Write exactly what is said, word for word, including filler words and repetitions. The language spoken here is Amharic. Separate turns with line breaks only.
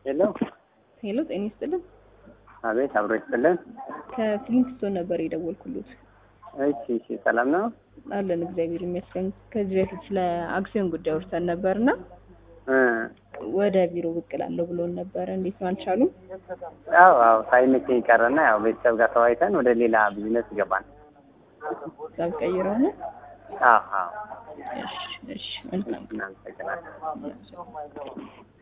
ሄሎ
ሄሎ ጤና ይስጥልኝ።
አቤት አብሮ ይስጥልን።
ከፍሊንግስቶን ነበር የደወልኩልዎት።
እሺ እሺ ሰላም ነው
አለን እግዚአብሔር ይመስገን። ከዚህ በፊት ስለ አክሲዮን ጉዳይ ወርተን ነበርና
እ
ወደ ቢሮ ብቅ እላለሁ ብሎን ነበር። እንዴት ነው አልቻሉም?
አዎ አዎ ሳይመቸኝ ቀረና ያው ቤተሰብ ጋር ተወያይተን ወደ ሌላ ቢዝነስ ገባን።
ሀሳብ ቀይረው ነው?
አዎ አዎ
እሺ እሺ መልካም
እናመሰግናለን።